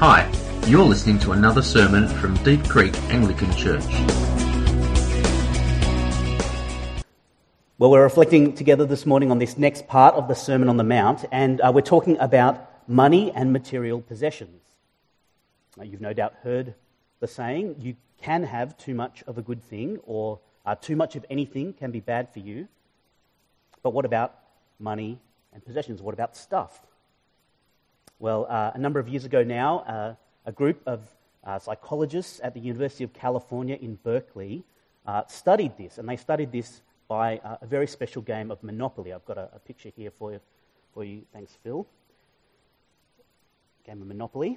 Hi, you're listening to another sermon from Deep Creek Anglican Church. Well, we're reflecting together this morning on this next part of the Sermon on the Mount, and we're talking about money and material possessions. You've no doubt heard the saying, you can have too much of a good thing, or too much of anything can be bad for you. But what about money and possessions? What about stuff? Well, a number of years ago now, a group of psychologists at the University of California in Berkeley studied this, and they studied this by a very special game of Monopoly. I've got a picture here for you. Thanks, Phil. Game of Monopoly.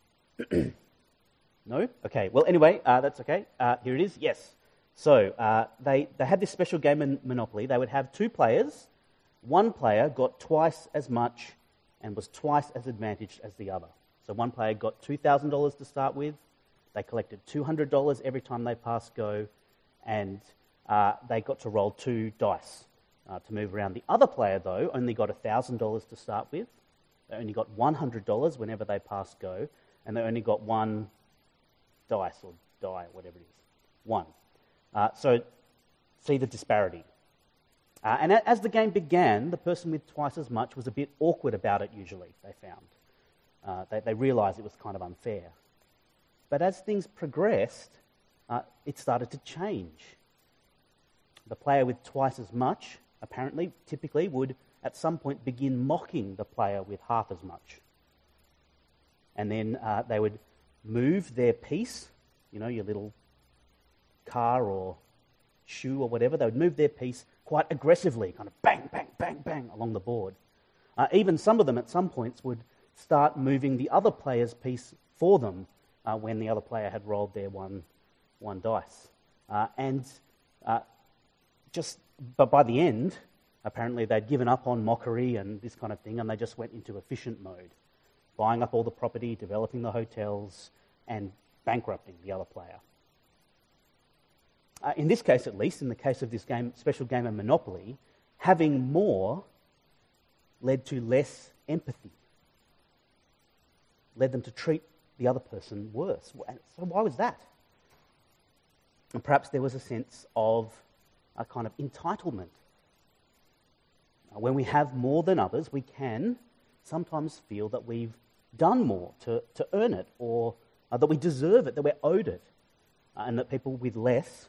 No? Okay. Well, anyway, that's okay. Here it is. Yes. So they had this special game in Monopoly. They would have two players. One player got twice as much and was twice as advantaged as the other. So one player got $2,000 to start with. They collected $200 every time they passed go, and they got to roll two dice to move around. The other player, though, only got $1,000 to start with. They only got $100 whenever they passed go, and they only got one dice or die, whatever it is. One. So see the disparity. And as the game began, the person with twice as much was a bit awkward about it usually, they found. They realised it was kind of unfair. But as things progressed, it started to change. The player with twice as much, apparently, typically, would at some point begin mocking the player with half as much. And then they would move their piece, your little car or shoe or whatever, they would move their piece quite aggressively, kind of bang, bang, bang, bang along the board. Even some of them at some points would start moving the other player's piece for them when the other player had rolled their one dice. But by the end, apparently they'd given up on mockery and this kind of thing, and they just went into efficient mode, buying up all the property, developing the hotels, and bankrupting the other player. In this case, at least, in the case of this special game of Monopoly, having more led to less empathy, led them to treat the other person worse. So why was that? And perhaps there was a sense of a kind of entitlement. When we have more than others, we can sometimes feel that we've done more to earn it, or that we deserve it, that we're owed it, and that people with less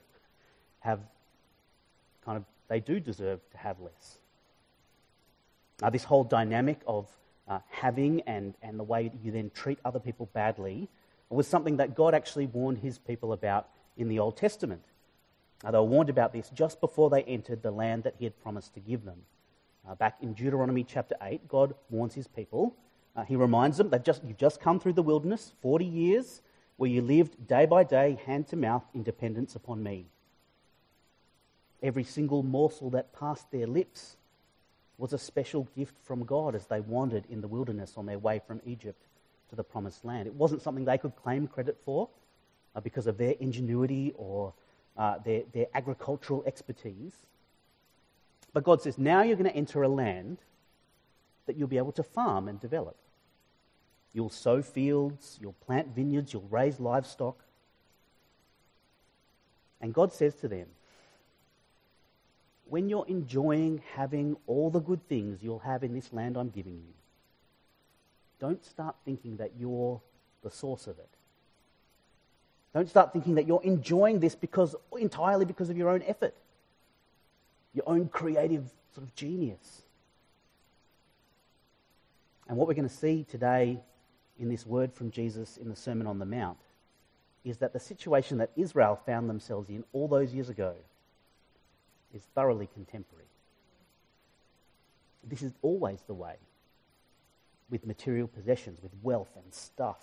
they do deserve to have less. This whole dynamic of having and the way you then treat other people badly was something that God actually warned his people about in the Old Testament. They were warned about this just before they entered the land that he had promised to give them. Back in Deuteronomy chapter 8, God warns his people. He reminds them that you've just come through the wilderness, 40 years, where you lived day by day, hand to mouth, in dependence upon me. Every single morsel that passed their lips was a special gift from God as they wandered in the wilderness on their way from Egypt to the promised land. It wasn't something they could claim credit for because of their ingenuity or their agricultural expertise. But God says, now you're going to enter a land that you'll be able to farm and develop. You'll sow fields, you'll plant vineyards, you'll raise livestock. And God says to them, when you're enjoying having all the good things you'll have in this land I'm giving you, don't start thinking that you're the source of it. Don't start thinking that you're enjoying this entirely because of your own effort, your own creative sort of genius. And what we're going to see today in this word from Jesus in the Sermon on the Mount is that the situation that Israel found themselves in all those years ago is thoroughly contemporary. This is always the way with material possessions, with wealth and stuff.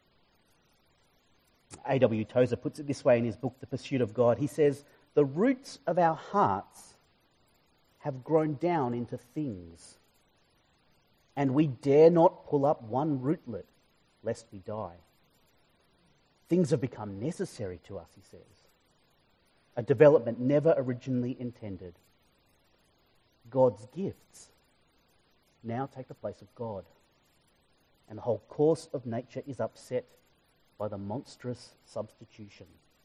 A.W. Tozer puts it this way in his book, The Pursuit of God. He says, the roots of our hearts have grown down into things, and we dare not pull up one rootlet lest we die. Things have become necessary to us, he says. A development never originally intended. God's gifts now take the place of God. and the whole course of nature is upset by the monstrous substitution.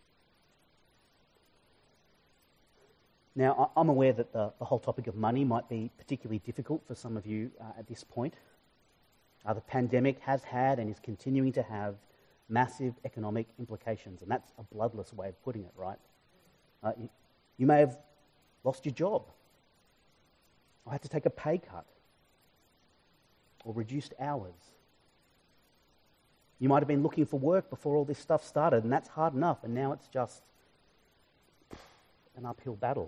Now, I'm aware that the whole topic of money might be particularly difficult for some of you at this point. The pandemic has had and is continuing to have massive economic implications, and that's a bloodless way of putting it, right? You may have lost your job, or had to take a pay cut, or reduced hours. You might have been looking for work before all this stuff started, and that's hard enough, and now it's just an uphill battle.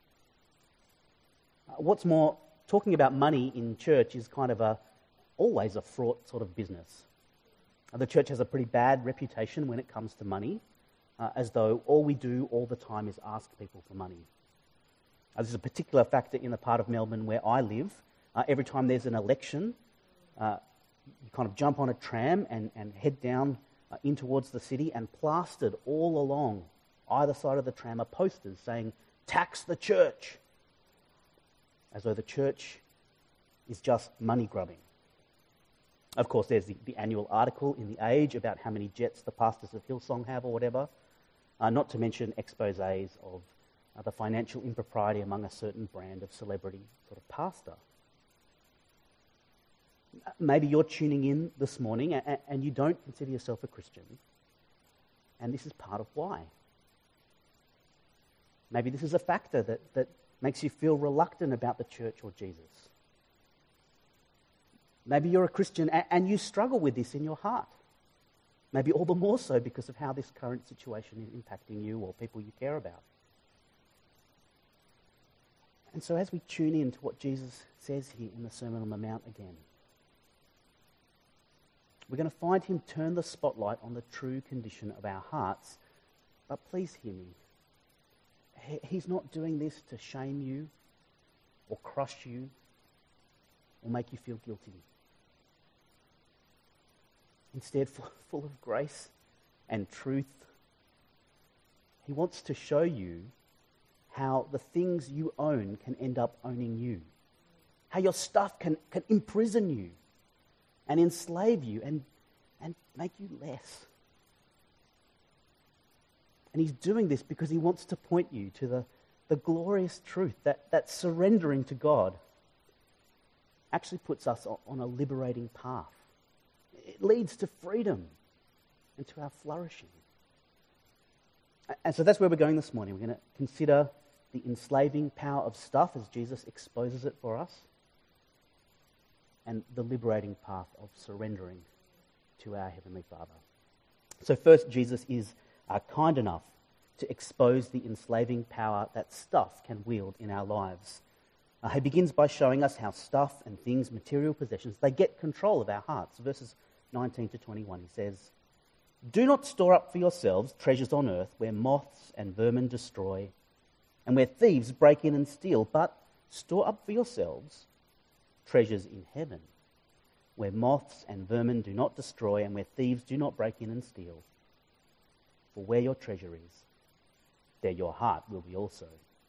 What's more, talking about money in church is kind of always a fraught sort of business. The church has a pretty bad reputation when it comes to money, as though all we do all the time is ask people for money. This is a particular factor in the part of Melbourne where I live. Every time there's an election, you kind of jump on a tram and head down in towards the city, and plastered all along either side of the tram are posters saying, "Tax the church," as though the church is just money grubbing. Of course, there's the annual article in The Age about how many jets the pastors of Hillsong have or whatever, not to mention exposés of the financial impropriety among a certain brand of celebrity sort of pastor. Maybe you're tuning in this morning and you don't consider yourself a Christian, and this is part of why. Maybe this is a factor that makes you feel reluctant about the church or Jesus. Maybe you're a Christian and you struggle with this in your heart. Maybe all the more so because of how this current situation is impacting you or people you care about. And so as we tune in to what Jesus says here in the Sermon on the Mount again, we're going to find him turn the spotlight on the true condition of our hearts. But please hear me. He's not doing this to shame you or crush you or make you feel guilty. Instead, full of grace and truth, he wants to show you how the things you own can end up owning you. How your stuff can imprison you and enslave you and make you less. And he's doing this because he wants to point you to the glorious truth that surrendering to God actually puts us on a liberating path. It leads to freedom and to our flourishing. And so that's where we're going this morning. We're going to consider the enslaving power of stuff as Jesus exposes it for us, and the liberating path of surrendering to our Heavenly Father. So first, Jesus is kind enough to expose the enslaving power that stuff can wield in our lives. He begins by showing us how stuff and things, material possessions, they get control of our hearts. Verses 19 to 21, he says, "Do not store up for yourselves treasures on earth where moths and vermin destroy and where thieves break in and steal, but store up for yourselves treasures in heaven where moths and vermin do not destroy and where thieves do not break in and steal. For where your treasure is, there your heart will be also."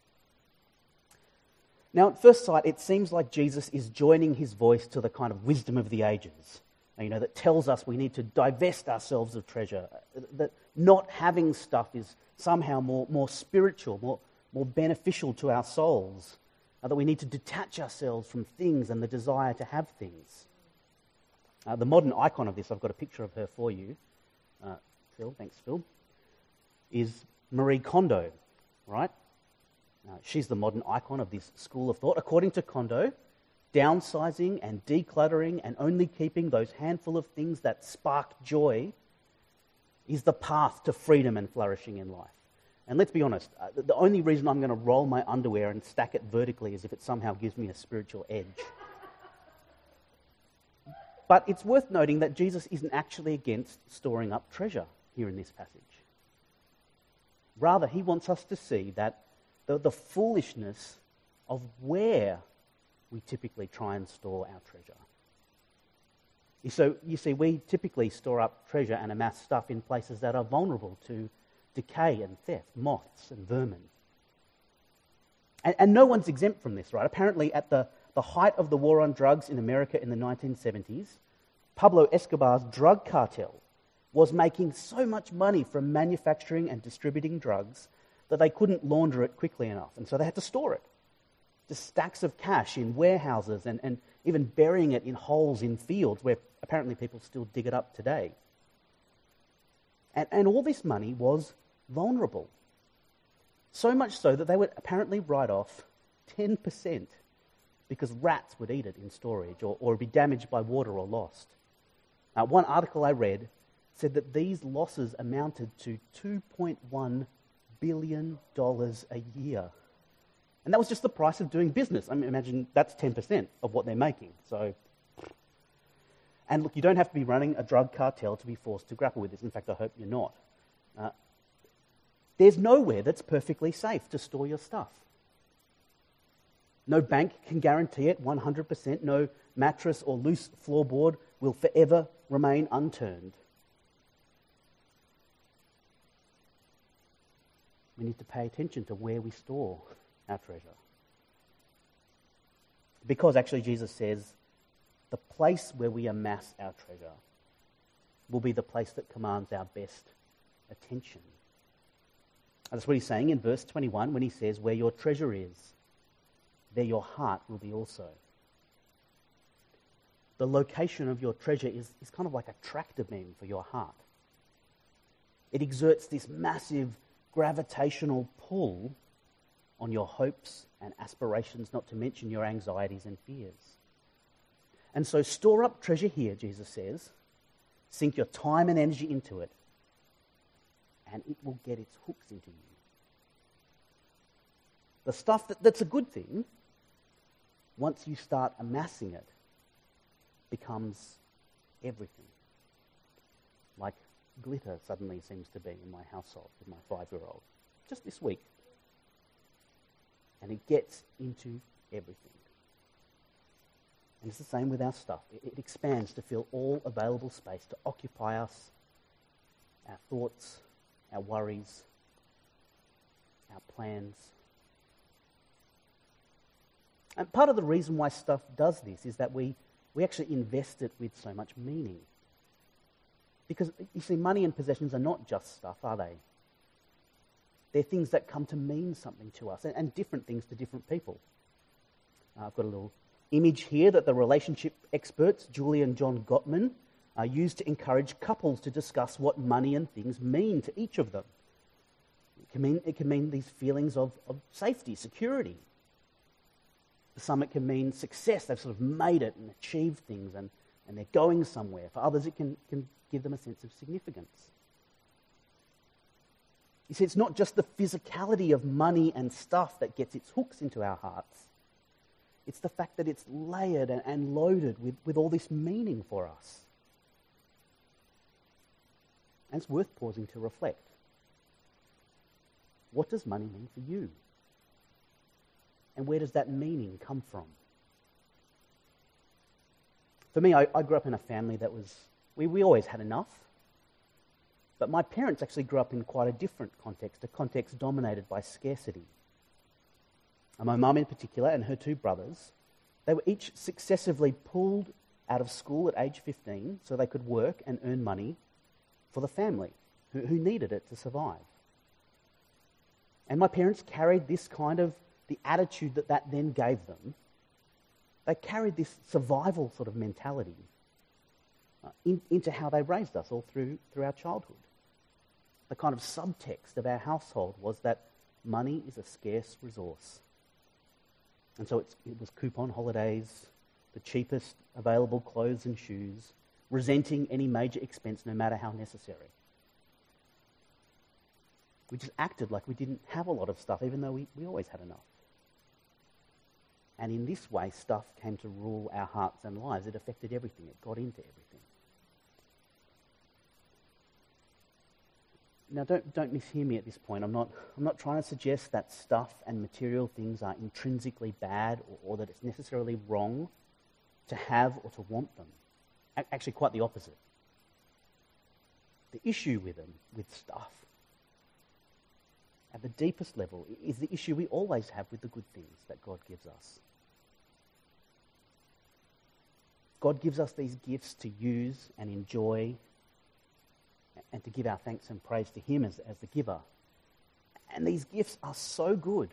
Now, at first sight, it seems like Jesus is joining his voice to the kind of wisdom of the ages, that tells us we need to divest ourselves of treasure, that not having stuff is somehow more spiritual, more beneficial to our souls, that we need to detach ourselves from things and the desire to have things. The modern icon of this, I've got a picture of her for you. Phil, thanks, Phil, is Marie Kondo, right? She's the modern icon of this school of thought. According to Kondo, downsizing and decluttering and only keeping those handful of things that spark joy is the path to freedom and flourishing in life. And let's be honest, the only reason I'm going to roll my underwear and stack it vertically is if it somehow gives me a spiritual edge. But it's worth noting that Jesus isn't actually against storing up treasure here in this passage. Rather, he wants us to see that the foolishness of where we typically try and store our treasure. So, you see, we typically store up treasure and amass stuff in places that are vulnerable to decay and theft, moths and vermin. And no one's exempt from this, right? Apparently, at the height of the war on drugs in America in the 1970s, Pablo Escobar's drug cartel was making so much money from manufacturing and distributing drugs that they couldn't launder it quickly enough, and so they had to store it. Just stacks of cash in warehouses and even burying it in holes in fields where apparently people still dig it up today. And all this money was vulnerable. So much so that they would apparently write off 10% because rats would eat it in storage or be damaged by water or lost. One article I read said that these losses amounted to $2.1 billion a year. And that was just the price of doing business. I mean, imagine that's 10% of what they're making. And look, you don't have to be running a drug cartel to be forced to grapple with this. In fact, I hope you're not. There's nowhere that's perfectly safe to store your stuff. No bank can guarantee it 100%. No mattress or loose floorboard will forever remain unturned. We need to pay attention to where we store our treasure. Because actually Jesus says the place where we amass our treasure will be the place that commands our best attention. And that's what he's saying in verse 21 when he says, where your treasure is, there your heart will be also. The location of your treasure is kind of like a tractor beam for your heart. It exerts this massive gravitational pull on your hopes and aspirations, not to mention your anxieties and fears. And so store up treasure here, Jesus says. Sink your time and energy into it, and it will get its hooks into you. The stuff that's a good thing, once you start amassing it, becomes everything. Like glitter suddenly seems to be in my household with my 5-year-old. Just this week. And it gets into everything. And it's the same with our stuff. It expands to fill all available space to occupy us, our thoughts, our worries, our plans. And part of the reason why stuff does this is that we actually invest it with so much meaning. Because, you see, money and possessions are not just stuff, are they? They're things that come to mean something to us, and different things to different people. I've got a little image here that the relationship experts, Julie and John Gottman, used to encourage couples to discuss what money and things mean to each of them. It can mean these feelings of safety, security. For some, it can mean success. They've sort of made it and achieved things, and they're going somewhere. For others, it can give them a sense of significance. You see, it's not just the physicality of money and stuff that gets its hooks into our hearts. It's the fact that it's layered and loaded with all this meaning for us. And it's worth pausing to reflect. What does money mean for you? And where does that meaning come from? For me, I grew up in a family that was, we always had enough. But my parents actually grew up in quite a different context, a context dominated by scarcity. And my mum in particular and her 2 brothers, they were each successively pulled out of school at age 15 so they could work and earn money for the family who needed it to survive. And my parents carried this kind of, the attitude that then gave them, they carried this survival sort of mentality into how they raised us all through our childhood. The kind of subtext of our household was that money is a scarce resource. And so it was coupon holidays, the cheapest available clothes and shoes, resenting any major expense no matter how necessary. We just acted like we didn't have a lot of stuff, even though we always had enough. And in this way, stuff came to rule our hearts and lives. It affected everything. It got into everything. Now, don't mishear me at this point. I'm not trying to suggest that stuff and material things are intrinsically bad or that it's necessarily wrong to have or to want them. Actually, quite the opposite. The issue with them, with stuff, at the deepest level, is the issue we always have with the good things that God gives us. God gives us these gifts to use and enjoy and to give our thanks and praise to him as the giver. And these gifts are so good.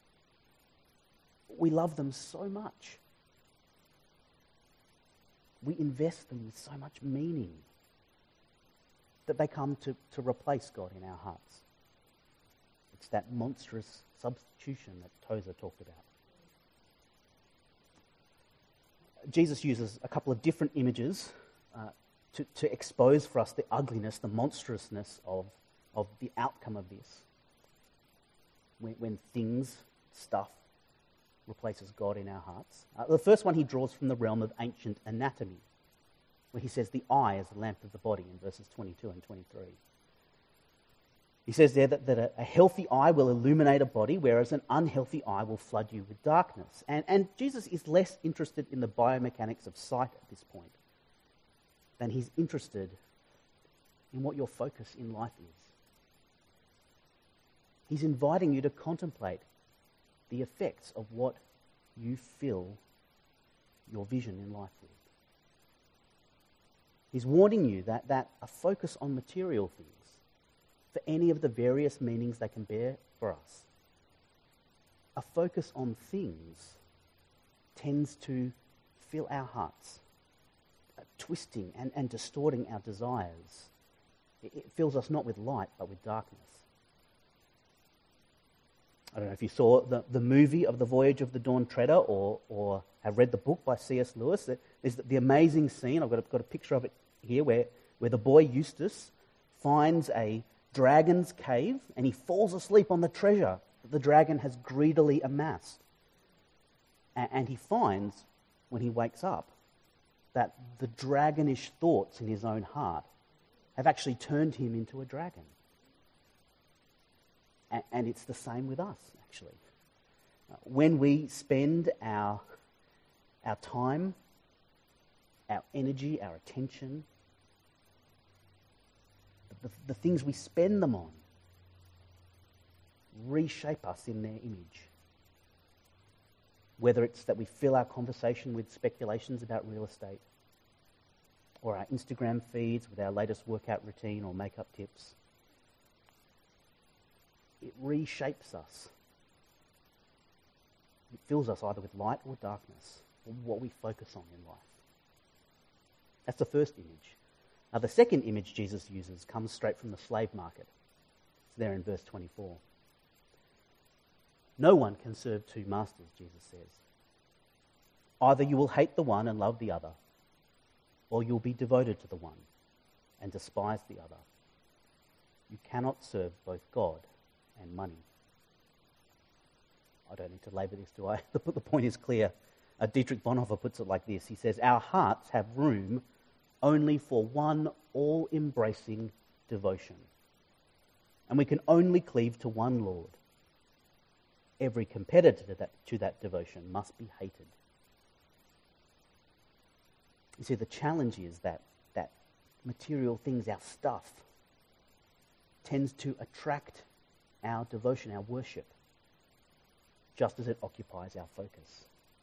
We love them so much. We invest them with so much meaning that they come to replace God in our hearts. It's that monstrous substitution that Tozer talked about. Jesus uses a couple of different images to expose for us the ugliness, the monstrousness of the outcome of this. When things, stuff, replaces God in our hearts. The first one he draws from the realm of ancient anatomy, where he says the eye is the lamp of the body in verses 22 and 23. He says there that a healthy eye will illuminate a body, whereas an unhealthy eye will flood you with darkness. And Jesus is less interested in the biomechanics of sight at this point than he's interested in what your focus in life is. He's inviting you to contemplate the effects of what you fill your vision in life with. He's warning you that a focus on material things, for any of the various meanings they can bear for us, a focus on things tends to fill our hearts, twisting and distorting our desires. It fills us not with light, but with darkness. I don't know if you saw the movie of The Voyage of the Dawn Treader or have read the book by C.S. Lewis. There's the amazing scene, I've got a picture of it here, where the boy Eustace finds a dragon's cave and he falls asleep on the treasure that the dragon has greedily amassed. And he finds, when he wakes up, that the dragonish thoughts in his own heart have actually turned him into a dragon. And it's the same with us, actually. When we spend our time, our energy, our attention, the things we spend them on reshape us in their image. Whether it's that we fill our conversation with speculations about real estate, or our Instagram feeds with our latest workout routine or makeup tips, it reshapes us. It fills us either with light or darkness, or what we focus on in life. That's the first image. Now, the second image Jesus uses comes straight from the slave market. It's there in verse 24. No one can serve two masters, Jesus says. Either you will hate the one and love the other, or you'll be devoted to the one and despise the other. You cannot serve both God and money. I don't need to labour this, do I? The point is clear. Dietrich Bonhoeffer puts it like this. He says, our hearts have room only for one all-embracing devotion. And we can only cleave to one Lord. Every competitor to that devotion must be hated. You see, the challenge is that material things, our stuff, tends to attract our devotion, our worship, just as it occupies our focus.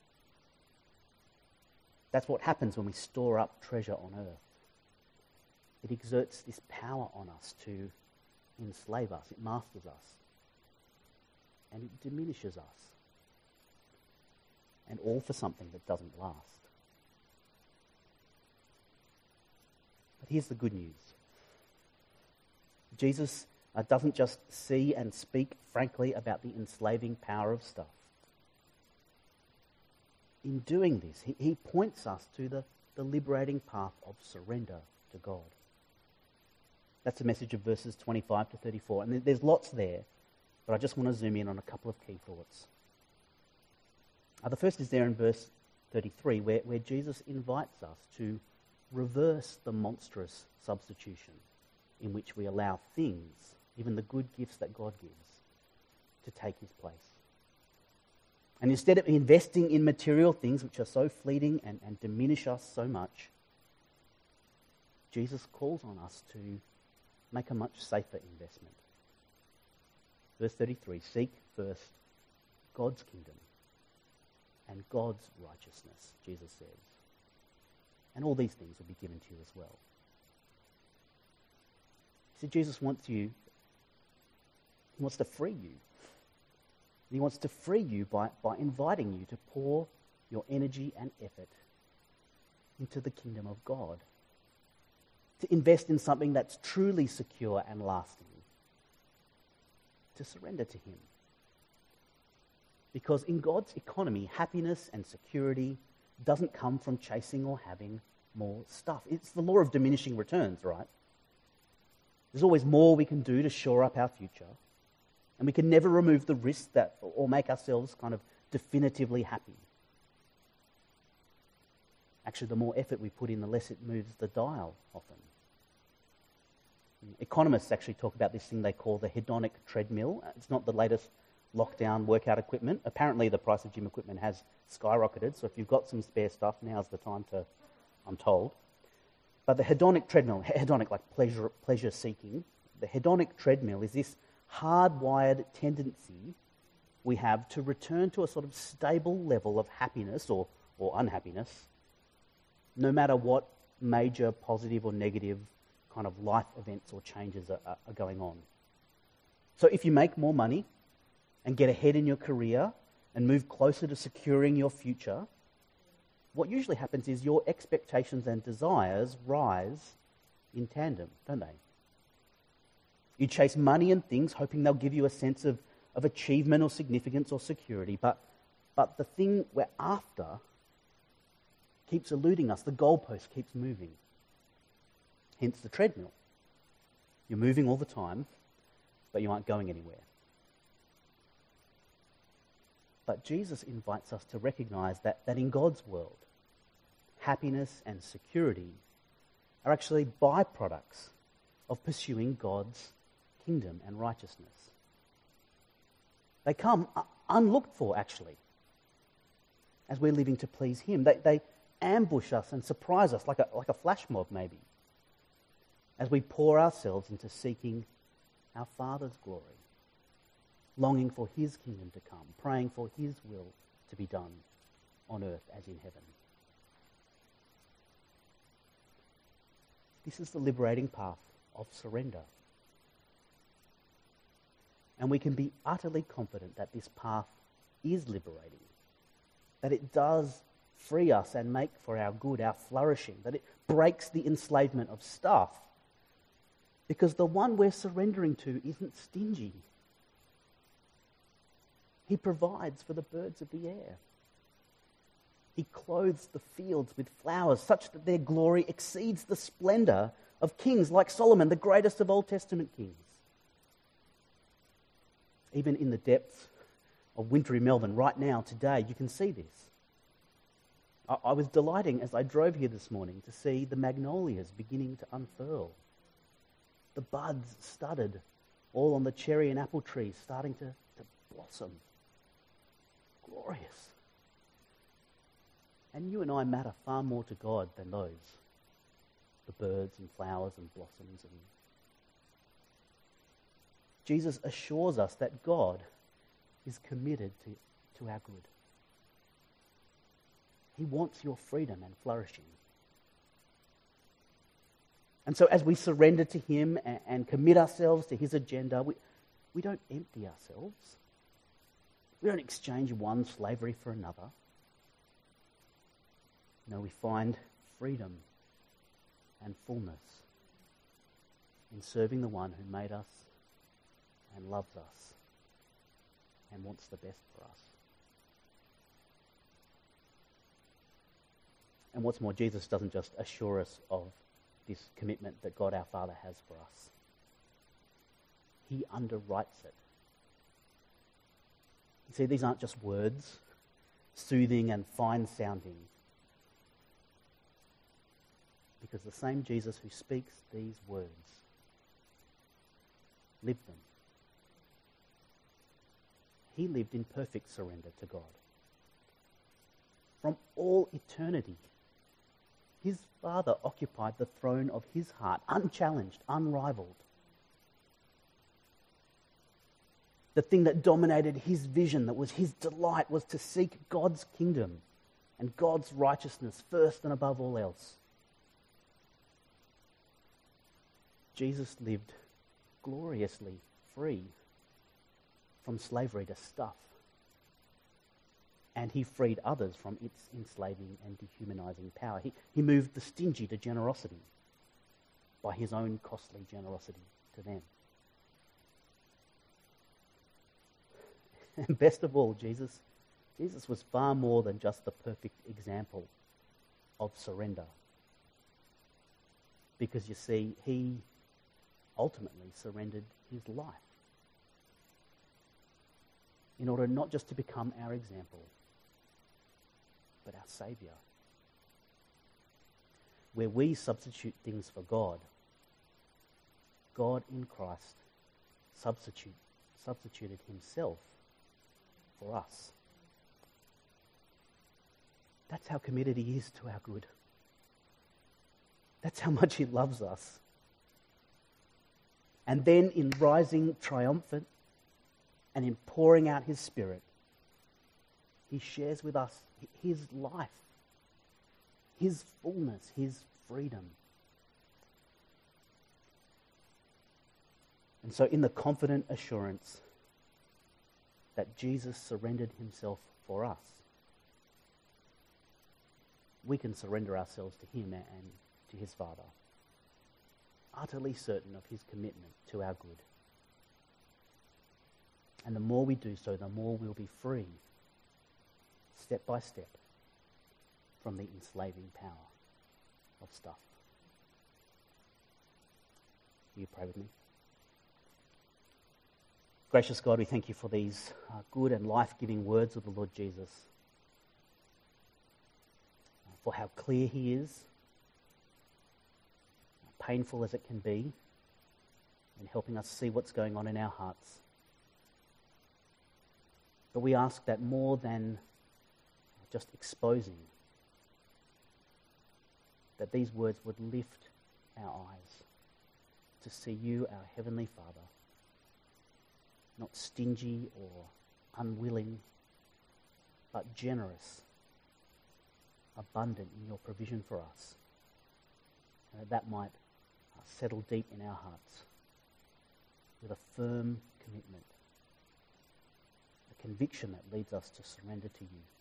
That's what happens when we store up treasure on earth. It exerts this power on us to enslave us. It masters us. And it diminishes us. And all for something that doesn't last. But here's the good news. Jesus doesn't just see and speak frankly about the enslaving power of stuff. In doing this, he points us to the liberating path of surrender to God. That's the message of verses 25 to 34. And there's lots there, but I just want to zoom in on a couple of key thoughts. The first is there in verse 33, where Jesus invites us to reverse the monstrous substitution in which we allow things, even the good gifts that God gives, to take his place. And instead of investing in material things which are so fleeting and diminish us so much, Jesus calls on us to make a much safer investment. Verse 33, seek first God's kingdom and God's righteousness, Jesus says. and all these things will be given to you as well. See, Jesus wants you, he wants to free you. He wants to free you by inviting you to pour your energy and effort into the kingdom of God, to invest in something that's truly secure and lasting, to surrender to him. Because in God's economy, happiness and security doesn't come from chasing or having more stuff. It's the law of diminishing returns, right? There's always more we can do to shore up our future, and we can never remove the risk that or make ourselves kind of definitively happy. Actually, the more effort we put in, the less it moves the dial often. Economists actually talk about this thing they call the hedonic treadmill. It's not the latest lockdown workout equipment. Apparently the price of gym equipment has skyrocketed, so if you've got some spare stuff, now's the time to, I'm told. But the hedonic treadmill, hedonic like pleasure seeking, the hedonic treadmill is this hardwired tendency we have to return to a sort of stable level of happiness or unhappiness, no matter what major positive or negative kind of life events or changes are going on. So if you make more money and get ahead in your career and move closer to securing your future, what usually happens is your expectations and desires rise in tandem, don't they? You chase money and things hoping they'll give you a sense of achievement or significance or security, but the thing we're after keeps eluding us. The goalpost keeps moving. Hence the treadmill. You're moving all the time, but you aren't going anywhere. But Jesus invites us to recognize that in God's world, happiness and security are actually byproducts of pursuing God's kingdom and righteousness. They come unlooked for, actually, as we're living to please him. They ambush us and surprise us like a flash mob, maybe, as we pour ourselves into seeking our Father's glory, longing for his kingdom to come, praying for his will to be done on earth as in heaven. This is the liberating path of surrender. And we can be utterly confident that this path is liberating, that it does free us and make for our good, our flourishing, that it breaks the enslavement of stuff, because the one we're surrendering to isn't stingy. He provides for the birds of the air. He clothes the fields with flowers such that their glory exceeds the splendor of kings like Solomon, the greatest of Old Testament kings. Even in the depths of wintry Melbourne right now, today, you can see this. I was delighting as I drove here this morning to see the magnolias beginning to unfurl. The buds studded all on the cherry and apple trees starting to blossom. Glorious. And you and I matter far more to God than those. The birds and flowers and blossoms. And Jesus assures us that God is committed to our good. He wants your freedom and flourishing. And so as we surrender to him and commit ourselves to his agenda, we don't empty ourselves. We don't exchange one slavery for another. No, we find freedom and fullness in serving the one who made us and loves us and wants the best for us. And what's more, Jesus doesn't just assure us of this commitment that God our Father has for us. He underwrites it. You see, these aren't just words, soothing and fine-sounding. Because the same Jesus who speaks these words lived them. He lived in perfect surrender to God. From all eternity, his Father occupied the throne of his heart, unchallenged, unrivaled. The thing that dominated his vision, that was his delight, was to seek God's kingdom and God's righteousness first and above all else. Jesus lived gloriously free from slavery to stuff. And he freed others from its enslaving and dehumanizing power. He moved the stingy to generosity by his own costly generosity to them. And best of all, Jesus was far more than just the perfect example of surrender. Because you see, he ultimately surrendered his life in order not just to become our example, but our Saviour. Where we substitute things for God, God in Christ substituted himself for us. That's how committed he is to our good. That's how much he loves us. And then in rising triumphant and in pouring out his Spirit, he shares with us his life, his fullness, his freedom. And so in the confident assurance that Jesus surrendered himself for us, we can surrender ourselves to him and to his Father, utterly certain of his commitment to our good. And the more we do so, the more we'll be free, step by step, from the enslaving power of stuff. Will you pray with me? Gracious God, we thank you for these good and life-giving words of the Lord Jesus, for how clear he is, painful as it can be, in helping us see what's going on in our hearts. But we ask that more than just exposing, that these words would lift our eyes to see you, our Heavenly Father, not stingy or unwilling, but generous, abundant in your provision for us. And that might settle deep in our hearts with a firm commitment, a conviction that leads us to surrender to you.